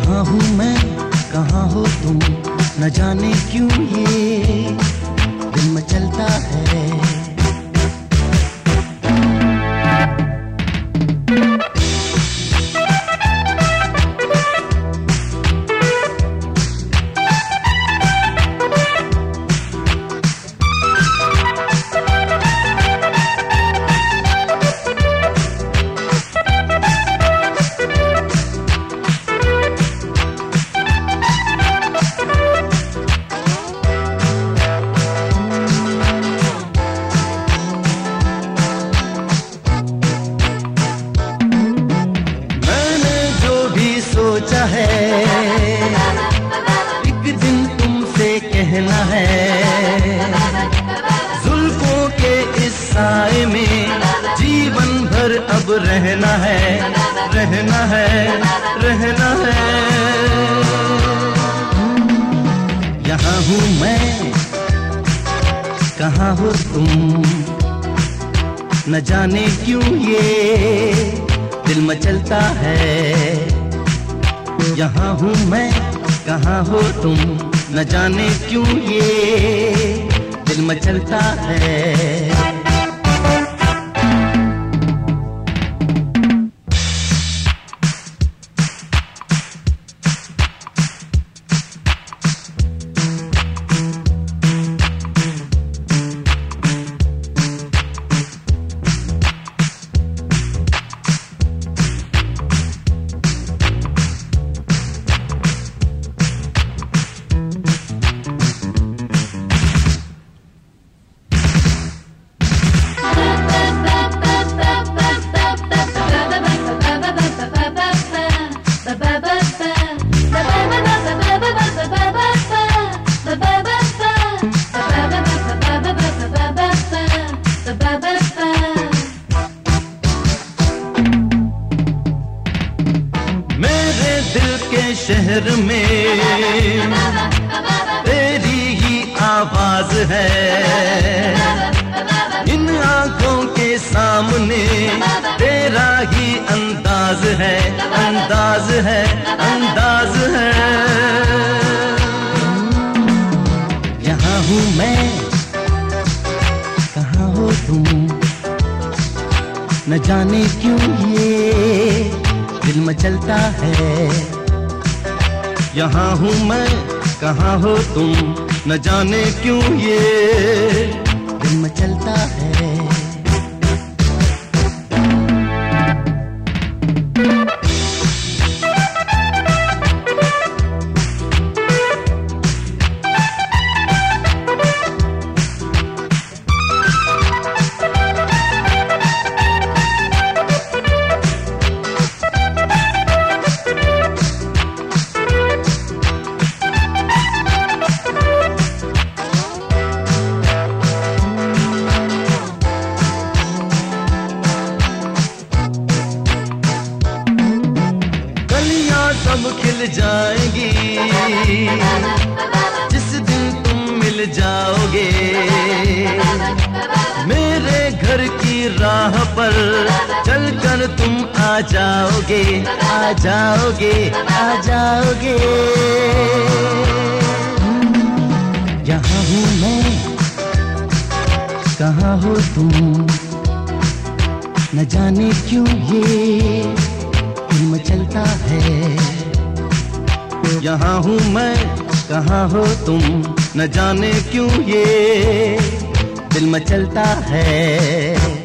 कहाँ हूँ मैं, कहाँ हो तुम, न जाने क्यों ये दिल मचलता है। सोचा है एक दिन तुमसे कहना है, जुल्फों के इस साए में जीवन भर अब रहना है, रहना है, रहना है। यहाँ हूँ मैं, कहाँ हो तुम, न जाने क्यों ये दिल मचलता है। यहाँ हूँ मैं, कहाँ हो तुम, न जाने क्यों ये दिल मचलता है। शहर में तेरी ही आवाज है, इन आंखों के सामने तेरा ही अंदाज है, अंदाज है, अंदाज है। यहाँ हूँ मैं, कहाँ हो तुम, न जाने क्यों ये दिल मचलता है। यहाँ हूँ मैं, कहाँ हो तुम, न जाने क्यों ये दिल मचलता है। सब खिल जाएंगी जिस दिन तुम मिल जाओगे, मेरे घर की राह पर चलकर तुम आ जाओगे, आ जाओगे, आ जाओगे। यहाँ हूँ मैं, कहाँ हो तुम, न जाने क्यों ये दिल मचलता है। यहाँ हूँ मैं, कहाँ हो तुम, न जाने क्यों ये दिल मचलता है।